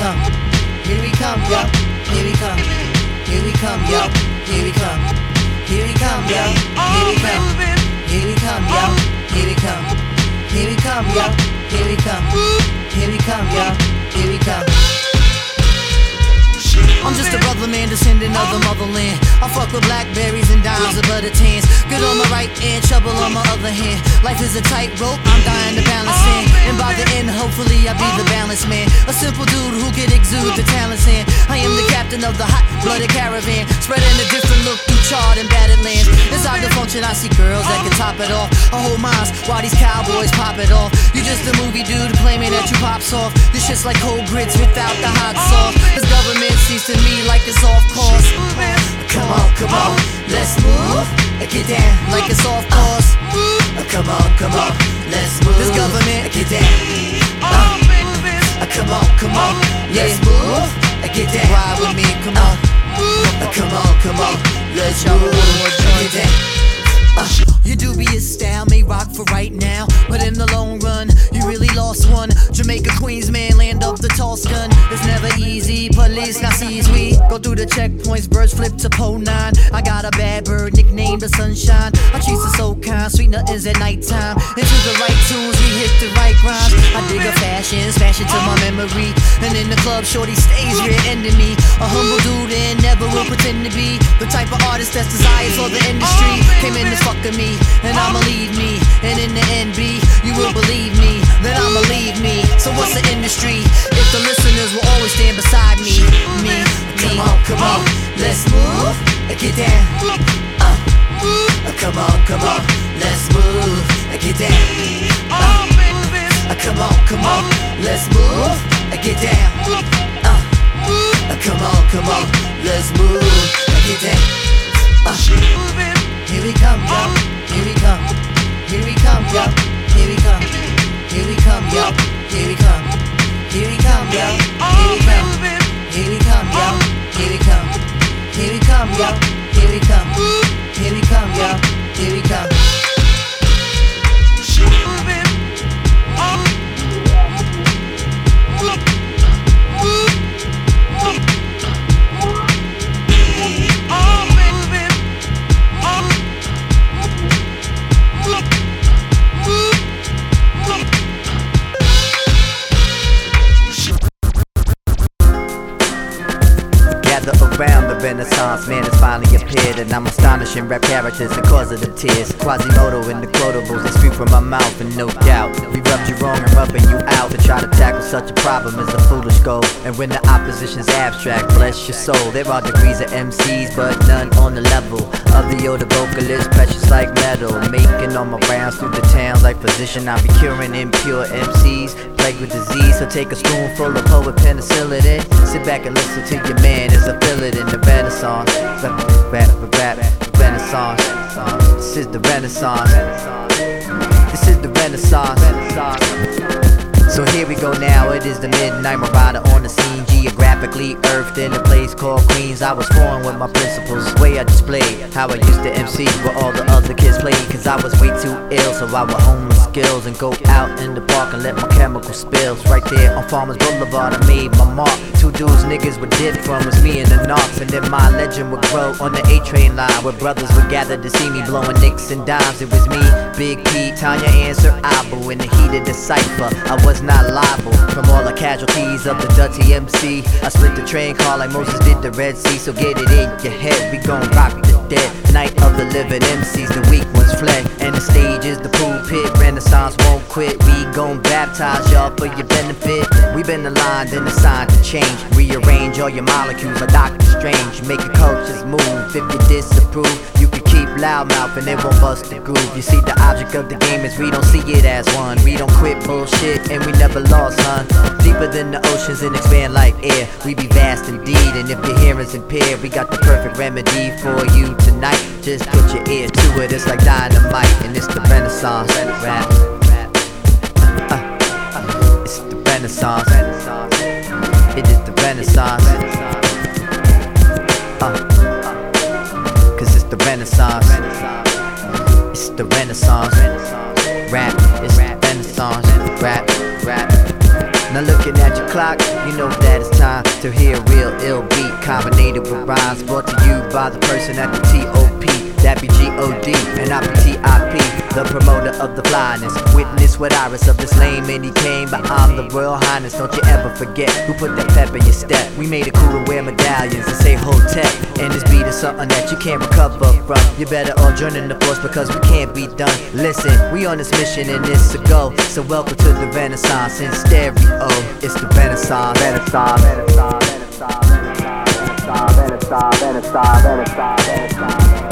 come, here we come, yo. Here we come, here we come, yo. Here we come, here we come, yo. Here we come, here we come, yo. Here we come, here we come, yo. Here we come, here we come, yo. Here we come. I'm just a brother man, descendant of the motherland. I fuck with blackberries and dimes and butter tans. Good on my right hand, trouble on my other hand. Life is a tightrope, I'm dying to balance in. And by the end, hopefully I'll be the balanced man. A simple dude who can exude the talents in. I am the captain of the hot-blooded caravan, spreading a different look through charred and battered lands. Inside the function, I see girls that can top it off. I hold minds while these cowboys pop it off. You just a movie dude claiming that you pop soft. This shit's like cold grits without the hot sauce. This government sees to me like it's off course. Come on, let's move. Get down like it's off course. Come on, let's move. This government, get down. Come on, let's move. Get down. Ride with me, come on. Come on, let's move. Get down. Your dubious style may rock for right now, but in the long run, you really lost one. Jamaica, Queens, man, land of the Toscan. It's never easy, police now sees we go through the checkpoints, birds flip to pole 9. I got a bad bird, nicknamed the sunshine. I treat her so kind, sweet nothings at nighttime. Into the right tunes, we hit the right rhymes. I dig a fashion, smash it to my memory. And in the club, shorty stays rear ending me. A humble dude and never will pretend to be the type of artist that's desired for the industry. Came in this fucking me, and I'ma leave me. And in the end, B, you will believe me, then I'ma leave me. So what's the industry if the listeners will always stand beside me? Come on, let's move. Get down. Come on, let's move. Get down. Come on, let's move. Get down. Come on, let's move. Get down. Here we come, yo. Here we come. Here we come, yo. Here we come. Here we come, yo. Here we come. Here we come, yo. Here we come. Here we come, yo. Here we come. Here we come, yo. Here we come. Here we come, yo. Here we come. Around the Renaissance, man has finally appeared, and I'm astonishing rap characters the cause of the tears. Quasimodo and the quotables that spew from my mouth, and no doubt we rubbed you wrong and rubbing you out. To try to tackle such a problem is a foolish goal, and when the opposition's abstract, bless your soul. There are degrees of MCs, but none on the level of the older vocalist, precious like metal. Making all my rounds through the towns like physician, I be curing impure MCs plagued with disease. So take a spoonful of poet penicillin in, sit back and listen to your man as I feel it in the Renaissance. Renaissance. This is the Renaissance. This is the Renaissance. So here we go now, it is the midnight marauder on the scene. Geographically earthed in a place called Queens. I was foreign with my principles, way I displayed how I used to MC where all the other kids played. Cause I was way too ill, so I would hone my skills and go out in the park and let my chemical spills. Right there on Farmers Boulevard I made my mark. Two dudes niggas would dip from was me and the Knox. And then my legend would grow on the A-train line, where brothers would gather to see me blowing nicks and dimes. It was me, Big P, Tanya, and Sir Abu in the heat of the cypher. I was not liable from all the casualties of the dirty MC. I split the train car like Moses did the Red Sea. So get it in your head, we gon' rock the dead. Night of the living MCs, the weak ones fled. And the stage is the pulpit, Renaissance won't quit. We gon' baptize y'all for your benefit. We been aligned and assigned to change. Rearrange all your molecules like Doctor Strange. Make your cultures move. If you disapprove, you can keep loudmouth and it won't bust the groove. You see, the object of the game is we don't see it as one. We don't quit bullshit and we never lost, son. Deeper than the oceans and expand like air. We be vast indeed, and if your hearing's impaired, we got the perfect remedy for you tonight. Just put your ear to it, it's like dynamite, and it's the Renaissance rap. It's the Renaissance. It is the Renaissance. Cause it's the Renaissance. It's the Renaissance rap. It's the Renaissance rap. Now looking at you clock, you know that it's time to hear a real ill beat combinated with rhymes, brought to you by the person at the T.O.P. That be G.O.D. and I be T.I.P. the promoter of the flyness. Witness what Iris of this lame and he came, but I'm the Royal Highness. Don't you ever forget who put that pep in your step. We made it cool to wear medallions and say Hotep. And this beat is something that you can't recover from. You better all join in the force because we can't be done. Listen, we on this mission and it's a go. So welcome to the Renaissance in stereo. It's the Renaissance. Renaissance. Renaissance. Renaissance. Renaissance. Renaissance. Renaissance. Renaissance.